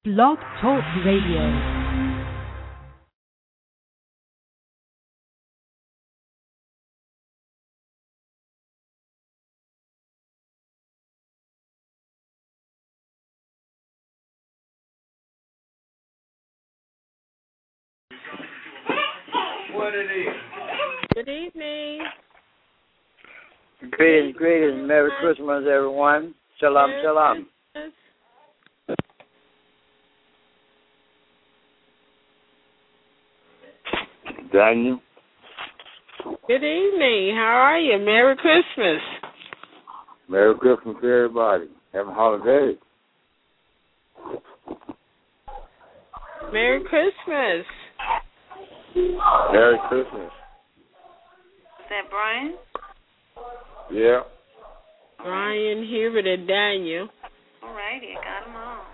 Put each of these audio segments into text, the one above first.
Blog Talk Radio. What it is. Good evening. Greetings. Merry Christmas, everyone. Shalom, Merry shalom. Christmas. Daniel. Good evening. How are you? Merry Christmas. Merry Christmas to everybody. Happy holidays. Merry Christmas. Merry Christmas. Is that Brian? Yeah. Brian, Hubert, and Daniel. All righty, I got them all.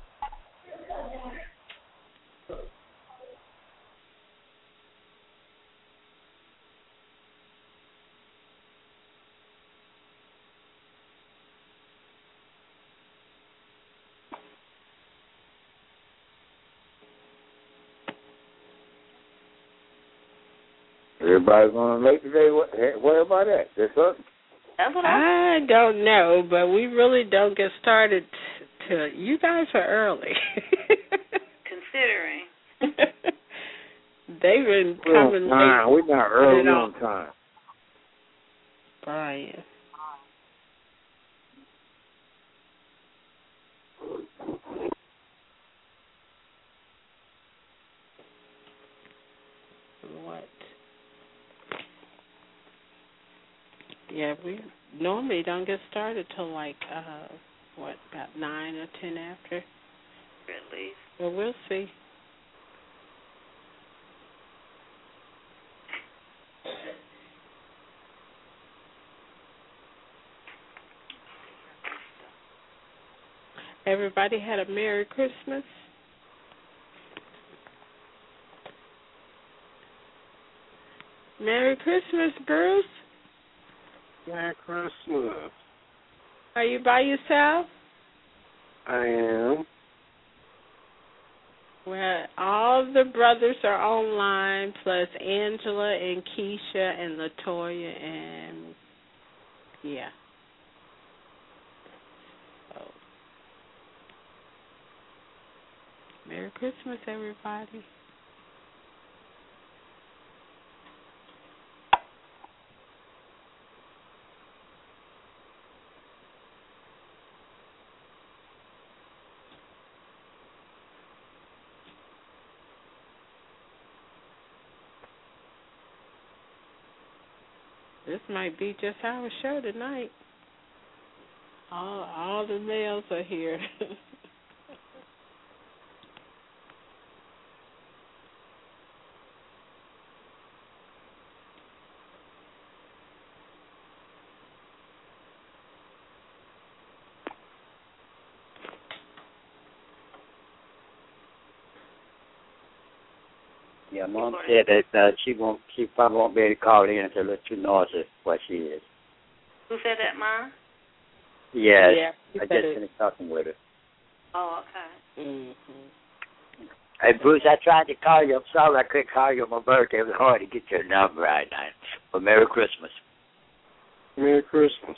Everybody's going to make today. What about that? That's something. That's what I don't know, but we really don't get started till you guys are early. considering. They've been coming late. We're not early on time. Brian. What? Yeah, we normally don't get started till like, about 9 or 10 after? At least. Well, we'll see. Everybody had a Merry Christmas? Merry Christmas, Bruce. Merry Christmas. Are you by yourself? I am. Well, all the brothers are online, plus Angela and Keisha and Latoya and, yeah. So, Merry Christmas, everybody. This might be just our show tonight. All the males are here. Yeah, Mom said that she probably won't be able to call in until let you know what she is. Who said that, Mom? Yes. Yeah, I just finished talking with her. Oh, okay. Mm-hmm. Hey, Bruce, I tried to call you. I'm sorry I couldn't call you on my birthday. It was hard to get your number right now. But Merry Christmas. Merry Christmas.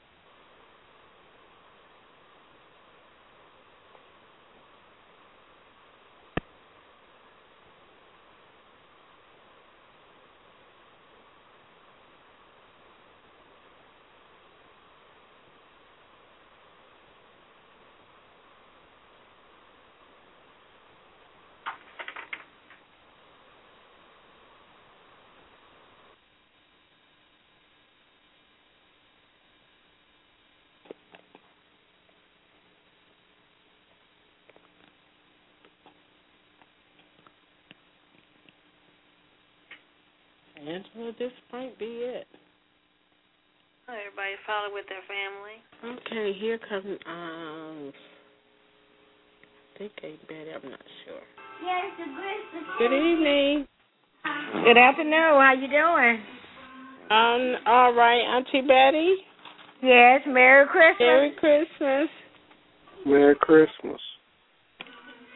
Angela, this might be it. Oh, everybody follow with their family. Okay, here comes, I think Betty, I'm not sure. Yes, the Christmas. Good evening. Good afternoon. How you doing? All right, Auntie Betty. Yes, Merry Christmas. Merry Christmas. Merry Christmas.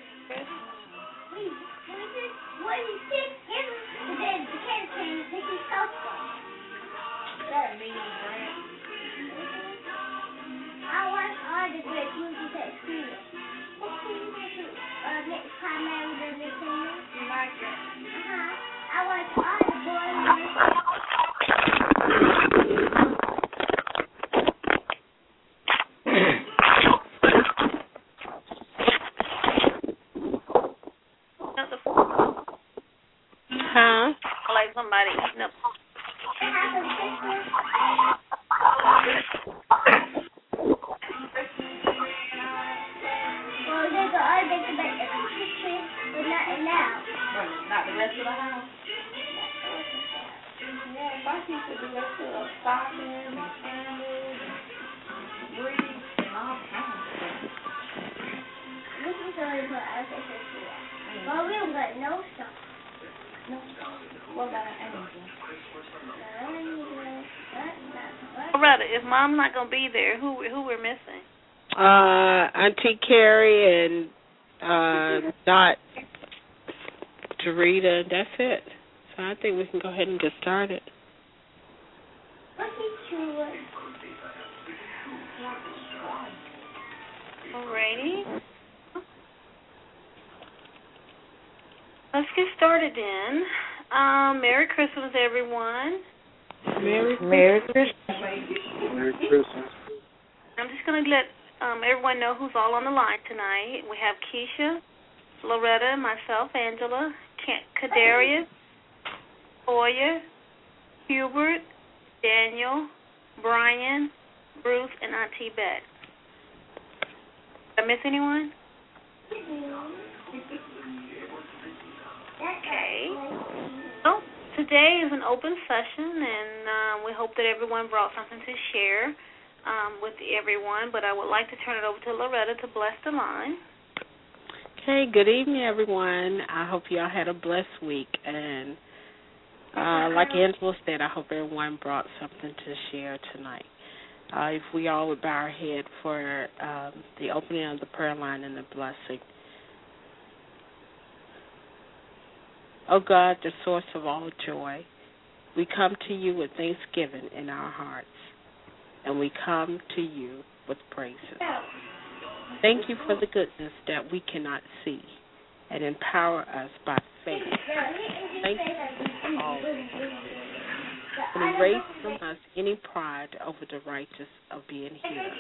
What you think is the kid came to take his cell phone. That mean Brent. I watch all the great movies at school. What can you do? Next time I was in the cinema. You like it? I watch all the boy movies. Huh? Like somebody eating up. Well, there's an other thing about the kitchen, but not now. Not the rest of the house. First you should do that to a stocking and candles and wreaths and all kinds of stuff. This is only for us as a kid. Well, we don't got no stuff. What about an angel? Loretta, if Mom's not gonna be there, who we're missing? Auntie Carrie and Dot Jarita. That's it. So I think we can go ahead and get started. Alrighty. Let's get started then. Merry Christmas, everyone. Merry Christmas. Merry Christmas. I'm just going to let everyone know who's all on the line tonight. We have Keisha, Loretta, myself, Angela, Kadarius, Toya, Hubert, Daniel, Brian, Bruce, and Auntie Bet. Did I miss anyone? Okay. Well, today is an open session, and we hope that everyone brought something to share with everyone, but I would like to turn it over to Loretta to bless the line. Okay, good evening, everyone. I hope y'all had a blessed week, and like Angela said, I hope everyone brought something to share tonight. If we all would bow our head for the opening of the prayer line and the blessing. Oh God, the source of all joy, we come to you with thanksgiving in our hearts, and we come to you with praises. Thank you for the goodness that we cannot see, and empower us by faith. Thank you for all. And erase from us any pride over the righteous of being here.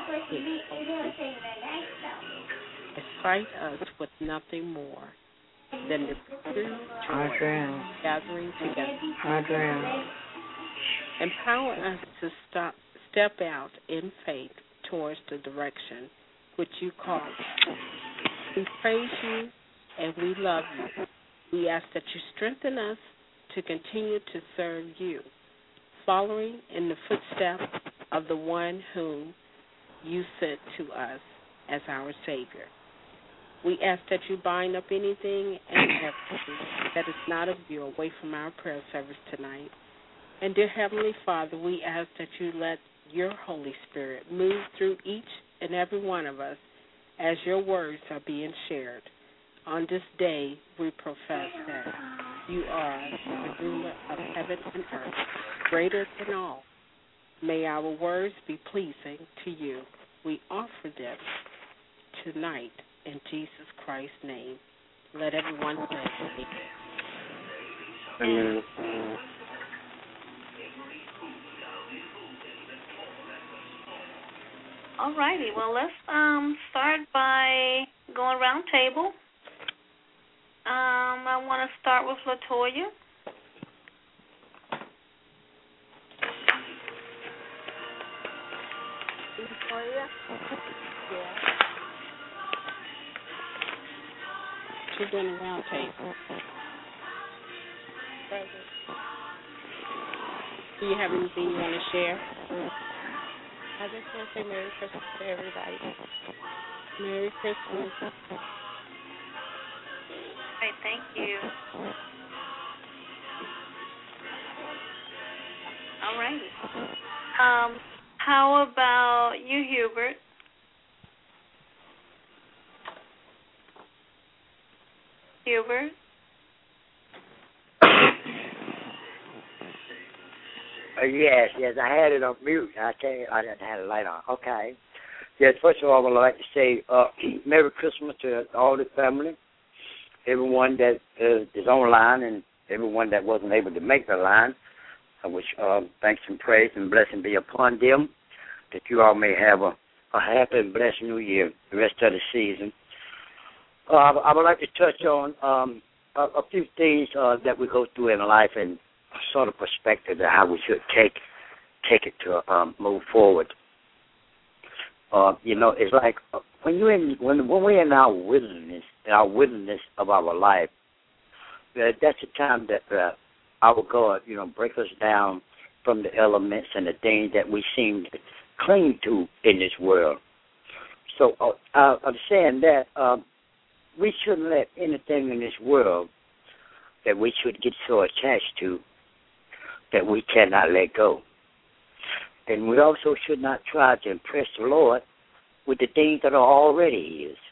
Excite us with nothing more than the true joy gathering together. Empower us to step out in faith towards the direction which you call us. We praise you and we love you. We ask that you strengthen us to continue to serve you, following in the footsteps of the one whom you sent to us as our Savior. We ask that you bind up anything and everything that is not of you away from our prayer service tonight. And dear Heavenly Father, we ask that you let your Holy Spirit move through each and every one of us as your words are being shared. On this day, we profess that you are the ruler of heaven and earth, greater than all. May our words be pleasing to you. We offer them tonight in Jesus Christ's name. Let everyone say Amen. All righty. Well, let's start by going round table. I want to start with LaToya. LaToya? Yeah. She's doing a round table. Do you have anything you want to share? I just want to say Merry Christmas to everybody. Merry Christmas. Great, thank you. All righty. How about you, Hubert? Hubert? Yes, I had it on mute. I didn't have the light on. Okay. Yes, first of all, I would like to say Merry Christmas to all the family, everyone that is online, and everyone that wasn't able to make the line. I wish thanks and praise and blessing be upon them, that you all may have a happy and blessed new year, the rest of the season. I would like to touch on a few things that we go through in life and sort of perspective of how we should take it to move forward. It's like when we're in our wilderness of our life, that's the time that our God, break us down from the elements and the things that we seem to cling to in this world. So I'm saying that we shouldn't let anything in this world that we should get so attached to that we cannot let go. And we also should not try to impress the Lord with the things that are already His.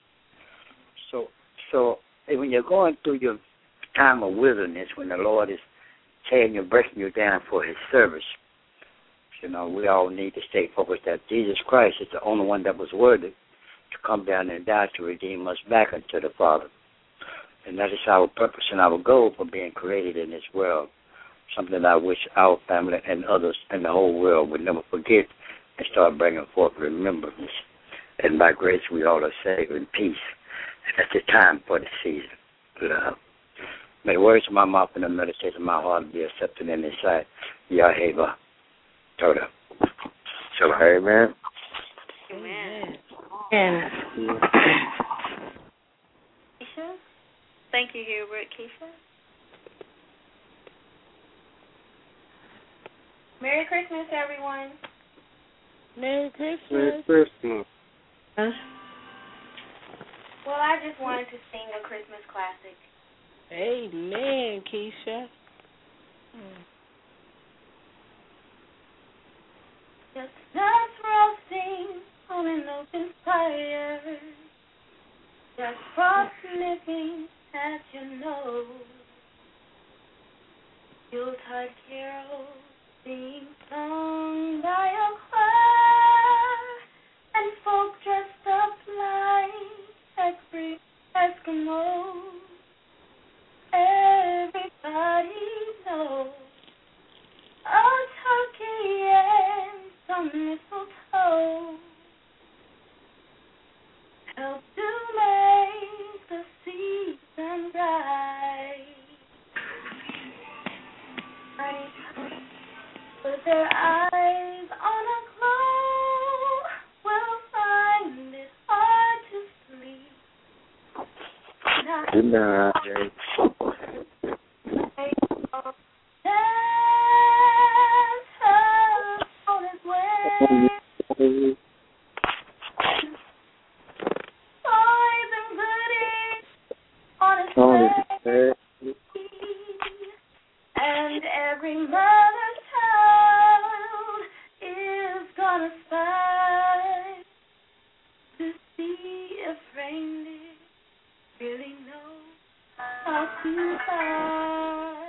So when you're going through your time of wilderness, when the Lord is saying you're breaking you down for His service, we all need to stay focused that Jesus Christ is the only one that was worthy to come down and die to redeem us back unto the Father. And that is our purpose and our goal for being created in this world, something I wish our family and others in the whole world would never forget and start bringing forth remembrance. And by grace we all are saved in peace. And that's the time for the season. Love. May the words of my mouth and the meditation of my heart be accepted in His sight. Yahweh. Toda. So, amen. Amen. And Keisha? Thank you, Hubert. Keisha? Merry Christmas, everyone. Merry Christmas. Merry Christmas. Well, I just wanted to sing a Christmas classic. Amen, Keisha. Just nuts roasting on an open fire. Just frost nipping at your nose. Yuletide carols being sung by a choir. And folk dressed up like Eskimos. Everybody knows a turkey and some mistletoe help to make the season bright. Honey, put their eyes on a glow will find it hard to sleep. Good night. And every mother's child is gonna spy to see if reindeer really know how to fly.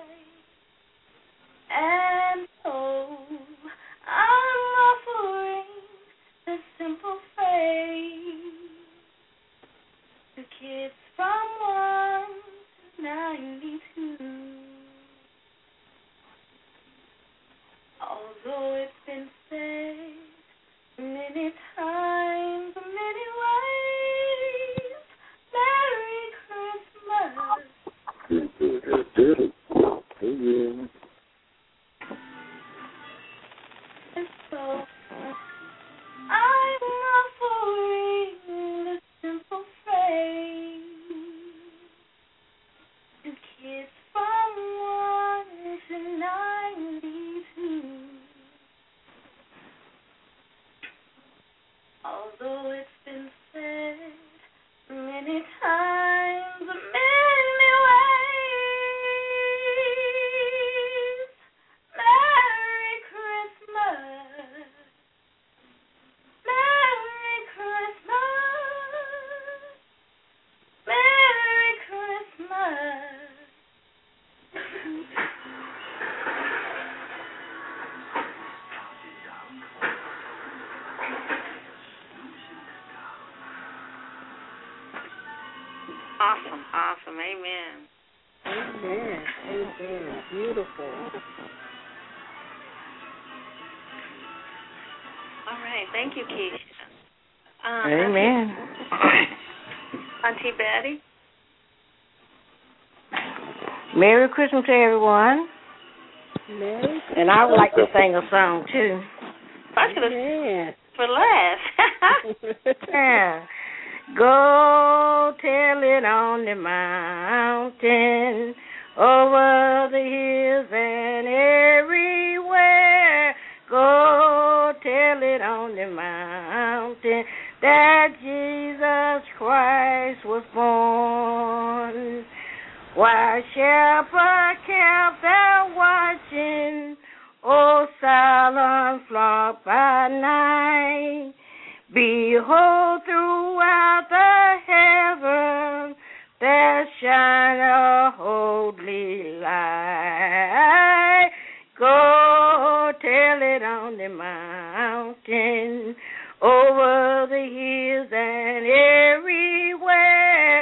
And so I'm offering this simple phrase to kids from 1 to 92. Although it's been said many times, many ways, Merry Christmas. And so I'm offering this simple phrase to kids Awesome, awesome. Amen. Amen. Amen. Beautiful. All right. Thank you, Keisha. Amen. Auntie Betty? Merry Christmas to everyone. Merry Christmas. And I would like to sing a song, too. I should have for last. Yeah. Go tell it on the mountain, over the hills and everywhere. Go tell it on the mountain that Jesus Christ was born. While shepherds kept their watching, O silent flock by night, behold, throughout the heaven there shine a holy light. Go tell it on the mountain, over the hills and everywhere.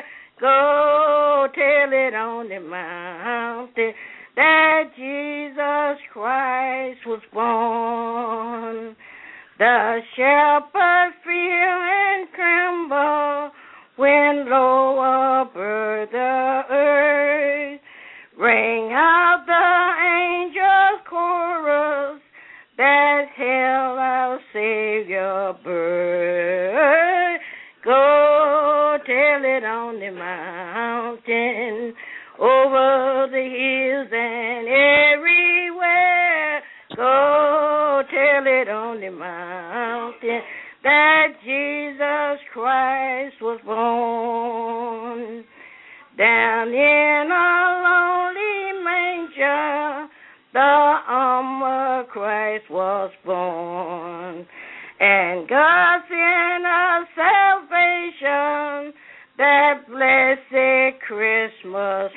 Go tell it on the mountain that Jesus Christ was born. The shepherds fear and tremble when lo above the earth ring out the angels' chorus that hail our Savior birth. Go tell it on the mountain, over the hills and everywhere. Go tell it on the mountain that Jesus Christ was born. Down in a lonely manger, the humble Christ was born. And God sent us salvation that blessed Christmas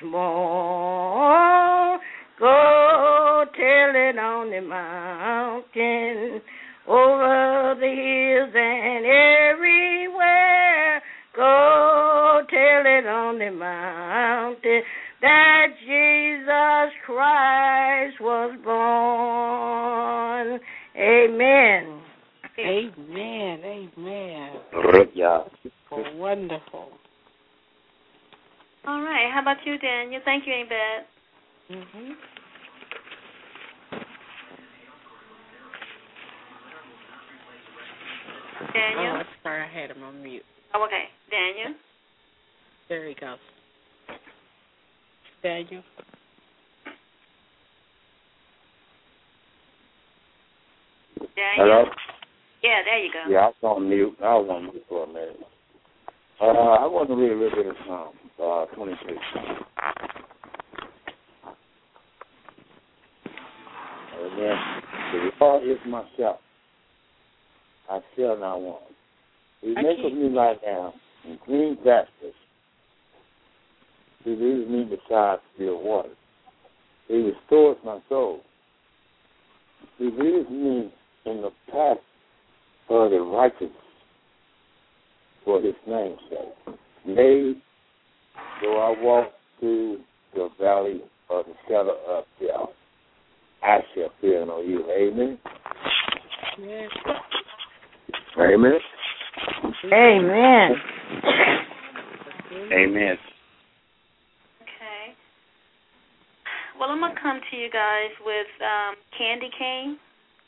morn. Go tell it on the mountain, over the hills and everywhere. Go tell it on the mountain that Jesus Christ was born. Amen. Amen. Amen. Yeah. Wonderful. All right. How about you, Daniel? Thank you, Aunt Bet. Mm-hmm. Daniel? Oh, sorry, I had him on mute. Oh, okay. Daniel? There he goes. Daniel? Daniel? Hello? Yeah, there you go. Yeah, I was on mute. I was on mute for a minute. I want to read a little bit of Psalm 26. Amen. The Lord is my shepherd. I shall not want. He maketh me lie down in green pastures. He leads me beside still waters. He restores my soul. He leads me in the path of the righteous for his name's sake. Yea, though I walk through the valley of the shadow of death, I shall fear no evil. Amen. Yes. Amen. Amen. Amen. Okay. Well, I'm going to come to you guys with candy cane.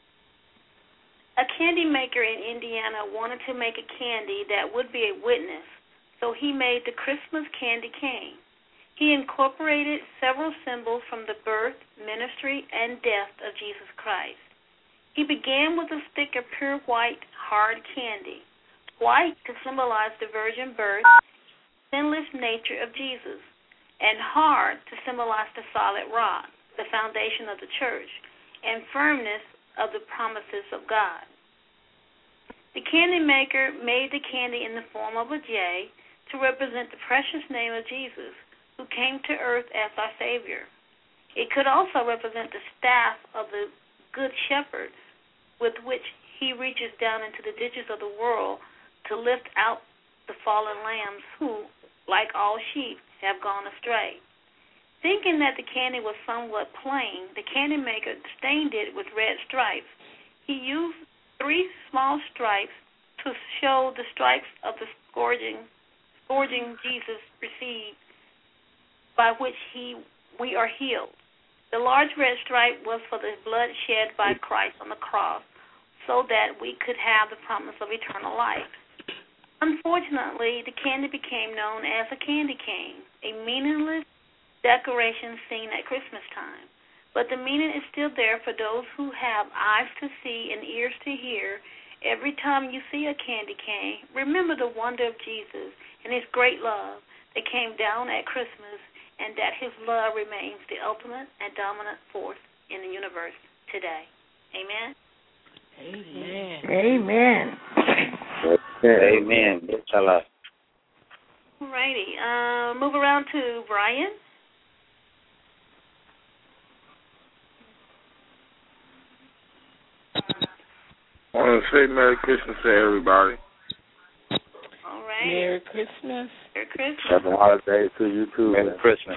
A candy maker in Indiana wanted to make a candy that would be a witness, so he made the Christmas candy cane. He incorporated several symbols from the birth, ministry, and death of Jesus Christ. He began with a stick of pure white, hard candy. White to symbolize the virgin birth, sinless nature of Jesus, and hard to symbolize the solid rock, the foundation of the church, and firmness of the promises of God. The candy maker made the candy in the form of a J to represent the precious name of Jesus, who came to earth as our Savior. It could also represent the staff of the Good Shepherd, with which he reaches down into the ditches of the world to lift out the fallen lambs who, like all sheep, have gone astray. Thinking that the candy was somewhat plain, the candy maker stained it with red stripes. He used 3 small stripes to show the stripes of the scourging Jesus received, by which we are healed. The large red stripe was for the blood shed by Christ on the cross, so that we could have the promise of eternal life. Unfortunately, the candy became known as a candy cane, a meaningless decoration seen at Christmas time. But the meaning is still there for those who have eyes to see and ears to hear. Every time you see a candy cane, remember the wonder of Jesus and his great love that came down at Christmas, and that his love remains the ultimate and dominant force in the universe today. Amen? Amen. Amen. Amen. Inshallah. All righty. Move around to Brian. I want to say Merry Christmas to everybody. All right. Merry Christmas. Merry Christmas. Happy holidays to you too. Merry Christmas.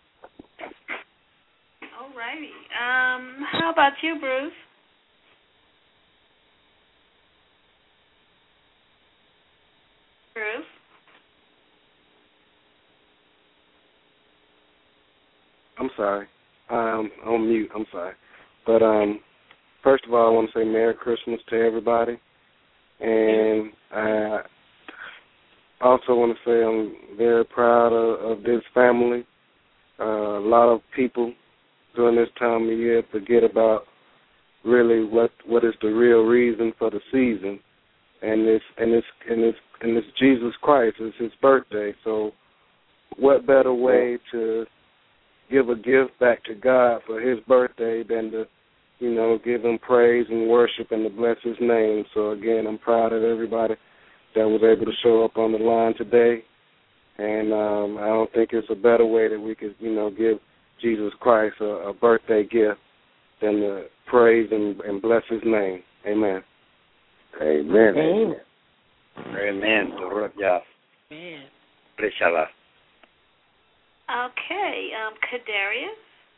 All righty. How about you, Bruce? Bruce? I'm sorry. I'm on mute. I'm sorry. But first of all, I want to say Merry Christmas to everybody. And I also want to say I'm very proud of this family. A lot of people during this time of year forget about really what is the real reason for the season, and it's Jesus Christ. It's his birthday. So what better way to give a gift back to God for his birthday than to, give him praise and worship and to bless his name. So again, I'm proud of everybody that was able to show up on the line today. And I don't think it's a better way that we could, give Jesus Christ a birthday gift than to praise and bless his name. Amen. Amen. Amen. Amen. Amen. Inshallah. Okay. Kadarius?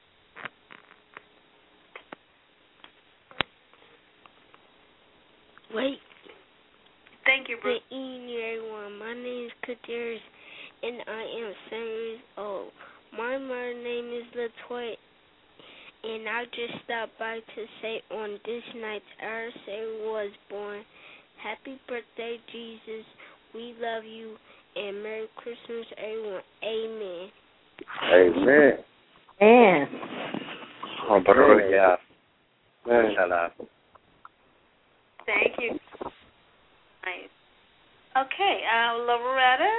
Wait. Thank you, Bruce. Good evening, everyone. My name is Kadarius, and I am 7 years old. My mother's name is LaToya, and I just stopped by to say on this night our Savior was born. Happy birthday, Jesus. We love you, and Merry Christmas, everyone. Amen. Amen. Amen. Inshallah. Thank you. Nice. Okay, Loretta?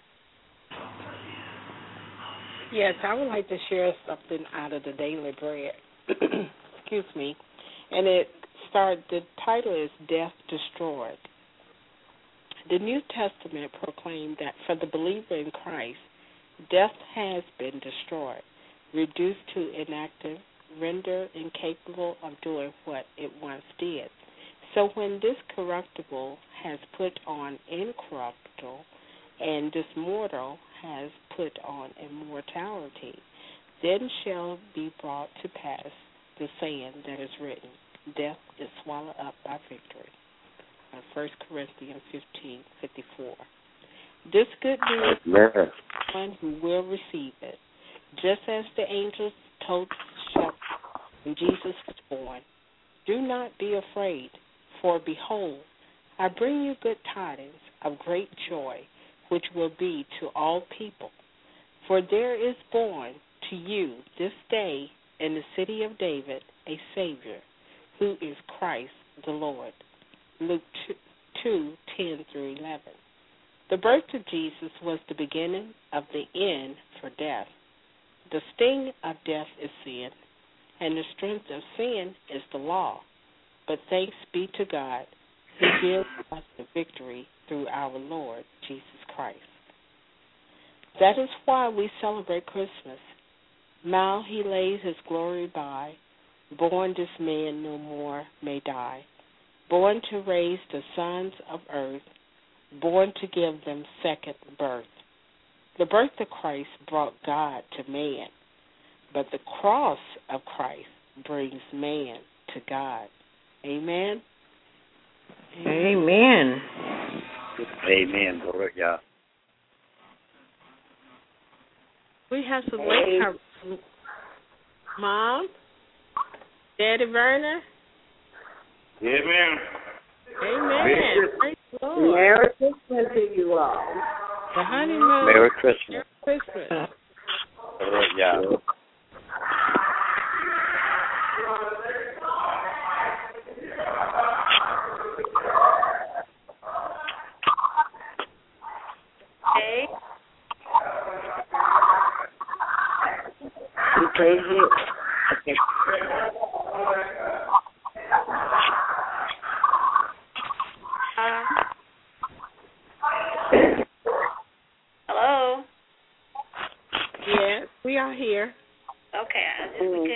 Yes, I would like to share something out of the Daily Bread. Excuse me. And the title is Death Destroyed. The New Testament proclaimed that for the believer in Christ, death has been destroyed, reduced to inactive, rendered incapable of doing what it once did. So when this corruptible has put on incorruptible, and this mortal has put on immortality, then shall be brought to pass the saying that is written, death is swallowed up by victory. 1 Corinthians 15:54. This good news is one who will receive it, just as the angels told the shepherds when Jesus was born. Do not be afraid, for behold, I bring you good tidings of great joy, which will be to all people. For there is born to you this day in the city of David a Savior, who is Christ the Lord. Luke 2:10-11. The birth of Jesus was the beginning of the end for death. The sting of death is sin, and the strength of sin is the law. But thanks be to God, who gives us the victory through our Lord Jesus Christ. That is why we celebrate Christmas. Now he lays his glory by, born this man no more may die, born to raise the sons of earth, born to give them second birth. The birth of Christ brought God to man, but the cross of Christ brings man to God. Amen? Amen. Amen. Glory to God. We have some late Mom? Daddy Verner? Amen. Amen. Praise the Lord. Merry Christmas to you all. The honeymoon. Merry Christmas. Merry Christmas. Glory to God. Okay. Okay, Hello? Yes, we are here. Okay.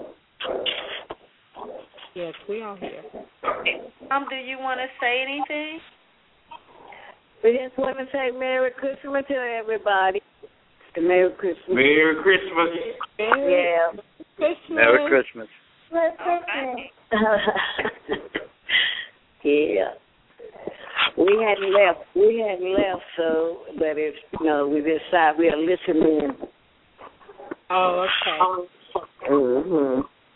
Yes, we are here. Do you want to say anything? we just want to say Merry Christmas to everybody. Merry Christmas. Merry Christmas. Yeah. Christmas. Merry Christmas. Merry Christmas. Yeah. We hadn't left, so, but it's, we decided we'll listen in. Oh, okay. Mm-hmm.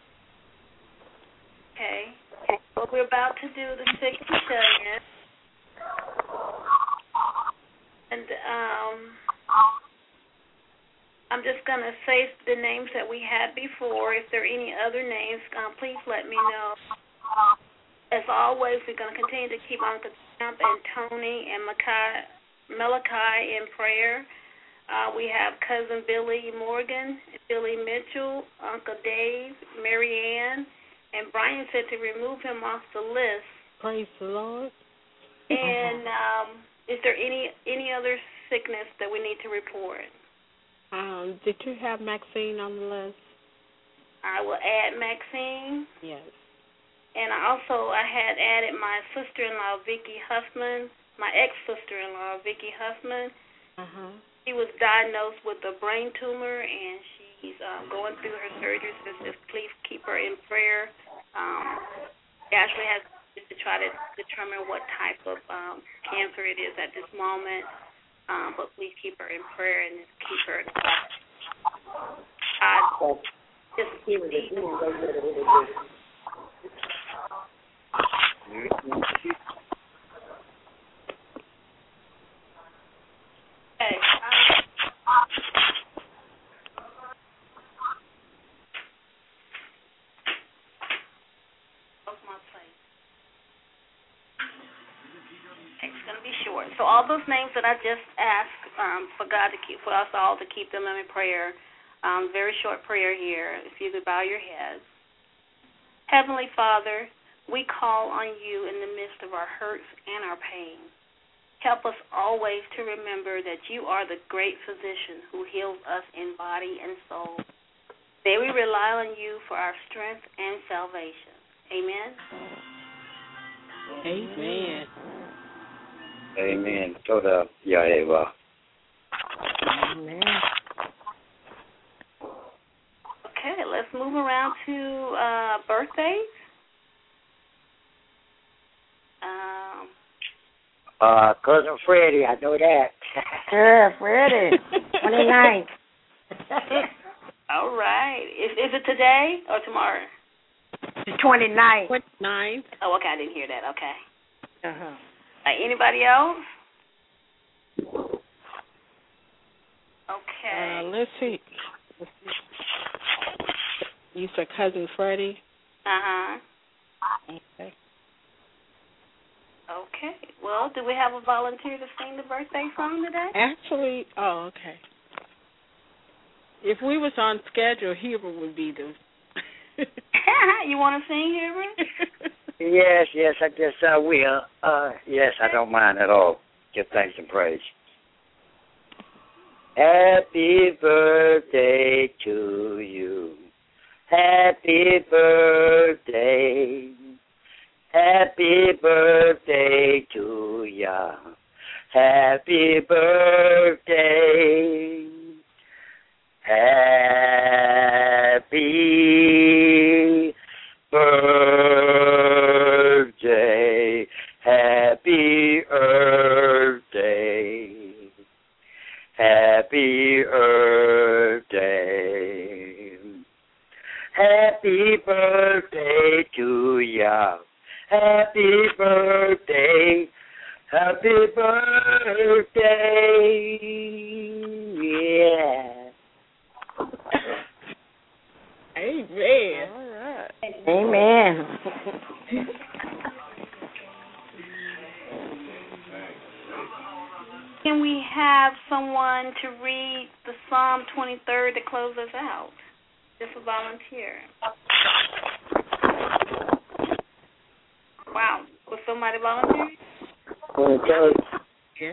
Okay. Well, we're about to do the second shut-in. And I'm just going to say the names that we had before. If there are any other names, please let me know. As always, we're going to continue to keep Uncle Champ and Tony and Malachi in prayer. We have Cousin Billy Morgan, Billy Mitchell, Uncle Dave, Mary Ann, and Brian said to remove him off the list. Praise the Lord. And is there any other sickness that we need to report? Did you have Maxine on the list? I will add Maxine. Yes. And I had added my sister-in-law, Vicki Huffman, my ex-sister-in-law, Vicki Huffman. She was diagnosed with a brain tumor, and she's going through her surgery, so just please keep her in prayer. She actually has to try to determine what type of cancer it is at this moment, but please keep her in prayer and just keep her in God. Just keep Okay. It's going to be short. So all those names that I just asked for God to keep, for us all to keep them in prayer. Very short prayer here. If you could bow your heads. Heavenly Father, we call on you in the midst of our hurts and our pain. Help us always to remember that you are the great physician who heals us in body and soul. May we rely on you for our strength and salvation. Amen. Amen. Amen. Toda Yaeva. Amen. Okay, let's move around to birthdays. Cousin Freddie, I know that. Sure, Freddie. 29th. All right. Is it today or tomorrow? The 29th. 29th. Oh, okay. I didn't hear that. Okay. Anybody else? Okay. Let's see. You said Cousin Freddie? Okay. Okay. Well, do we have a volunteer to sing the birthday song today? Actually, okay. If we was on schedule, Hubert would be the... You want to sing, Hubert? Yes, I guess I will. Yes, I don't mind at all. Give thanks and praise. Happy birthday to you. Happy birthday. Happy birthday to ya. Happy birthday. Happy birthday. Happy Earth Day. Happy Earth Day. Happy birthday to ya. Happy birthday. Happy birthday. Yeah. Amen. All right. Amen. Can we have someone to read the Psalm 23rd to close us out? Just a volunteer. Wow. Was somebody volunteering? 23rd. Yeah.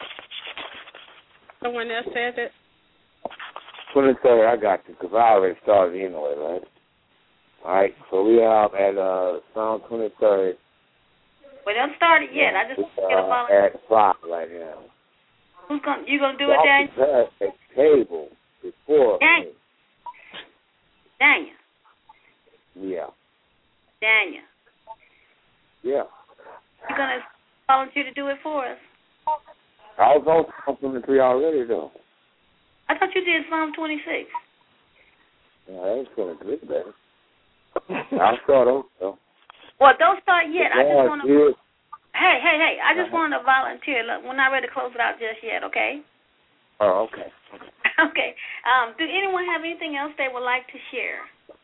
Someone else said it? 23rd, I got you, because I already started anyway, right? All right, so we are at Psalm 23rd. Well, don't start it yet. I just want to get a volunteer. At 5 right now. You gonna do it, Daniel? Prepare a table before me. Daniel. Yeah. Daniel. Yeah. You gonna volunteer to do it for us? I was on Psalm 23 already, though. I thought you did Psalm 26. Yeah, that was kind of good, baby. I'll start over, though. Well, don't start yet. I just want to. Good. Hey! I just want to volunteer. Look, we're not ready to close it out just yet, okay? Oh, okay. Okay. Do anyone have anything else they would like to share?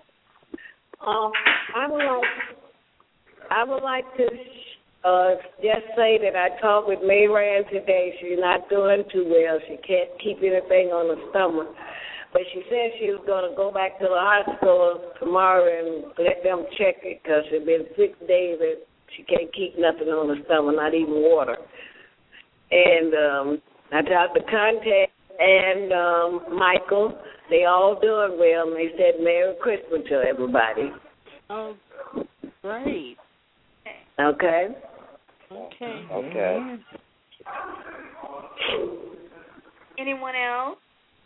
I would like to just say that I talked with May Rand today. She's not doing too well. She can't keep anything on her stomach. But she said she was going to go back to the hospital tomorrow and let them check it because it's been 6 days that she can't keep nothing on her stomach, not even water. And I talked to Contact and Michael. They all doing well, and they said Merry Christmas to everybody. Oh, great. Okay? Okay. Okay. Anyone else?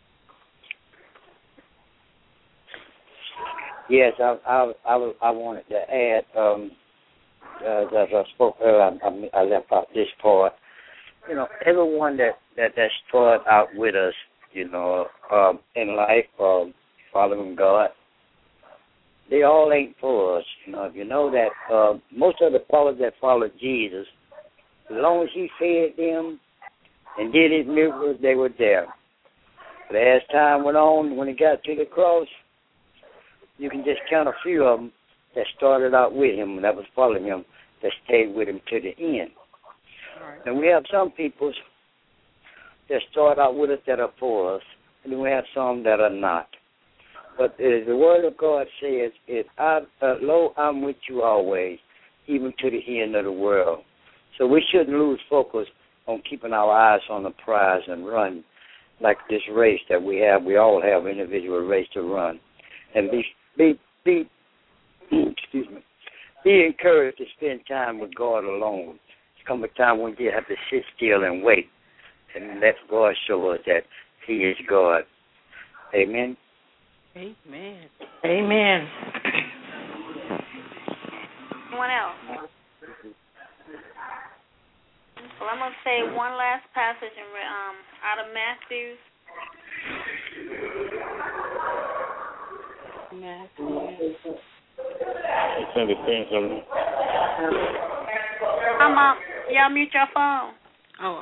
Yes, I wanted to add, as I spoke earlier, I left out this part. You know, everyone that started out with us, you know, in life, following God, they all ain't for us. You know, if you know that most of the followers that followed Jesus, as long as he fed them and did his miracles, they were there. But as time went on, when he got to the cross, you can just count a few of them that started out with him and that was following him, that stayed with him to the end. Right. And we have some people that start out with us that are for us, and then we have some that are not. But as the Word of God says, lo, I'm with you always, even to the end of the world. So we shouldn't lose focus on keeping our eyes on the prize and run like this race that we have. We all have an individual race to run. And be excuse me, be encouraged to spend time with God alone. It's come a time when you have to sit still and wait and let God show us that he is God. Amen. Amen. Amen. Anyone else? Well, I'm going to say one last passage out of Matthew. Y'all mute your phone. Oh.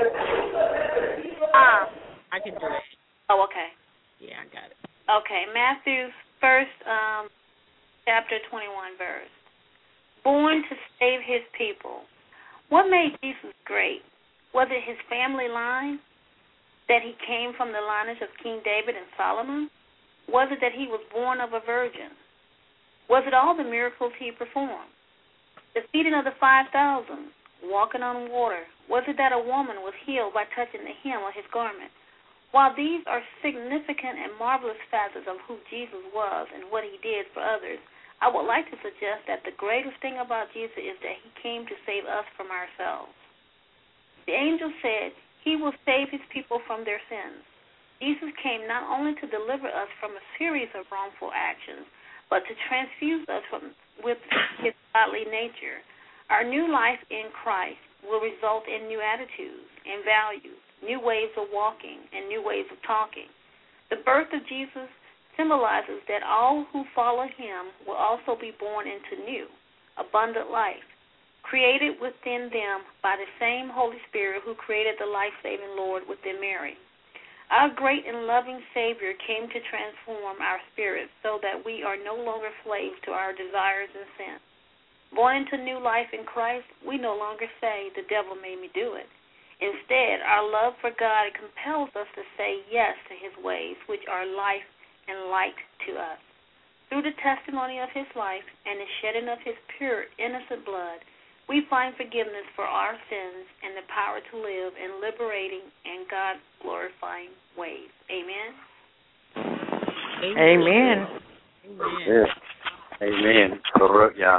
I can do it. Oh, okay. Yeah, I got it. Okay, Matthew's first chapter 21 verse. Born to save his people. What made Jesus great? Was it his family line? That he came from the lineage of King David and Solomon? Was it that he was born of a virgin? Was it all the miracles he performed? The feeding of the 5,000, walking on water. Was it that a woman was healed by touching the hem of his garment? While these are significant and marvelous facets of who Jesus was and what he did for others, I would like to suggest that the greatest thing about Jesus is that he came to save us from ourselves. The angel said, He will save His people from their sins. Jesus came not only to deliver us from a series of wrongful actions, but to transfuse us with His godly nature. Our new life in Christ will result in new attitudes and values, new ways of walking, and new ways of talking. The birth of Jesus symbolizes that all who follow Him will also be born into new, abundant life, created within them by the same Holy Spirit who created the life-saving Lord within Mary. Our great and loving Savior came to transform our spirits so that we are no longer slaves to our desires and sin. Born into new life in Christ, we no longer say, the devil made me do it. Instead, our love for God compels us to say yes to His ways, which are life and light to us. Through the testimony of His life and the shedding of His pure, innocent blood, we find forgiveness for our sins and the power to live in liberating and God-glorifying ways. Amen? Amen. Amen. Amen. Correct, yeah.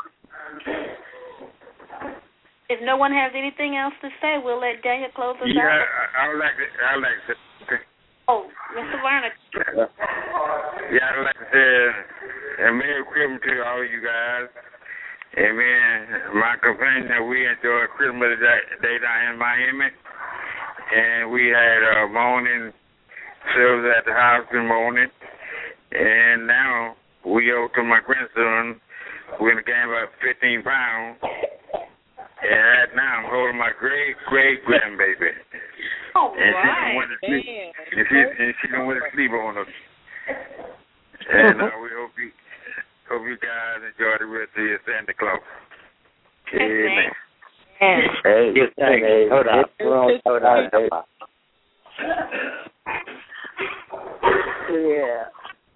If no one has anything else to say, we'll let Daniel close us out. Yeah, I would like to say. Oh, Mr. Vernon. Yeah, I'd like to say, Merry Christmas to all you guys. Amen. My companion, we enjoyed Christmas Day down in Miami, and we had a morning service at the house in the morning, and now we owe to my grandson. We're in the game about 15 pounds, and right now I'm holding my great-grandbaby. Oh, and right. she don't want to sleep on us. And we hope you guys enjoy the rest of your Santa Claus. Amen. Hey, hold up. Yeah.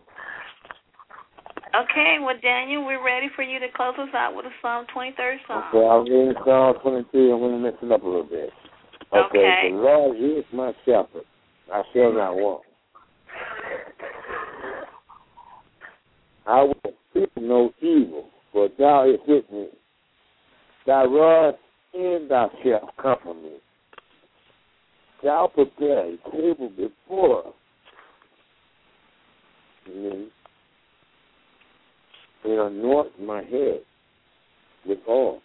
Okay, well, Daniel, we're ready for you to close us out with a Psalm 23rd song. Okay, I'm reading Psalm 23. I'm going to mix it up a little bit. Okay. The Lord is my shepherd. I shall not want. I will fear no evil, for thou art with me. Thy rod and thy shalt comfort me. Thou prepare a table before me, and anoint my head with oil.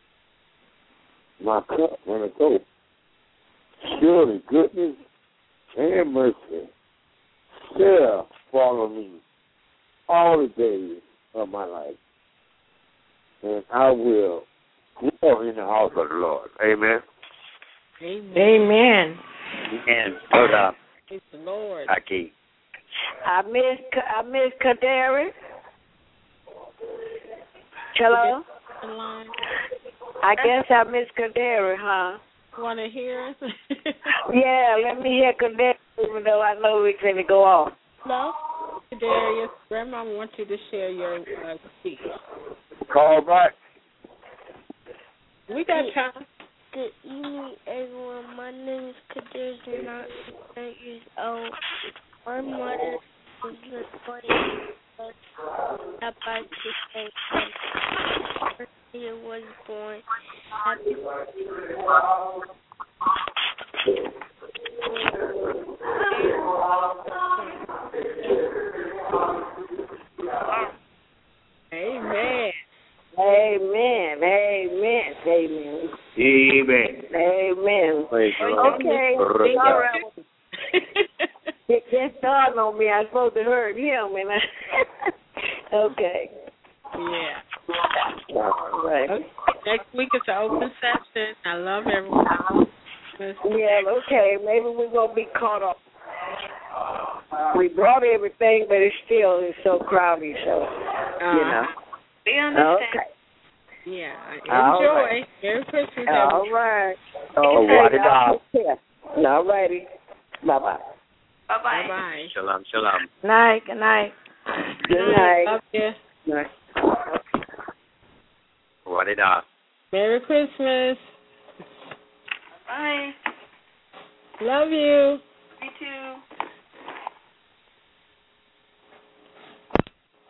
My cup runneth over. Surely goodness and mercy shall follow me all the days of my life, and I will dwell in the house of the Lord. Amen. Amen. And hold up. Praise the Lord. Aki. I miss Kaderi. Hello? I guess I miss Kaderi, huh? Want to hear us? Yeah, let me hear Kaderi, even though I know we're going to go off. Hello? Darius, Grandma wants you to share your speech. Call back. We got time. Good evening, everyone. My name is Kaderi, and I'm 8 years old. My mother is Latoya. Happy to say that her year was born. Happy Amen. Amen. Amen. Amen. Amen. Amen. Praise the Lord. Okay. All right. It just dawned on me. I supposed to heard him, and I. Okay. Yeah. All right. Next week is an open session. I love everyone. Yeah. Okay. Maybe we're gonna be caught up. We brought everything, but it's so crowded. So you know. We understand. Okay. Yeah. All Enjoy. right. Merry Christmas. All right. Oh, what it is. All righty. Bye-bye. Bye-bye. Bye-bye. Shalom, shalom. Night. Good night. Good night. Love you. Night. What it is. Merry Christmas. Bye. Love you. Me too.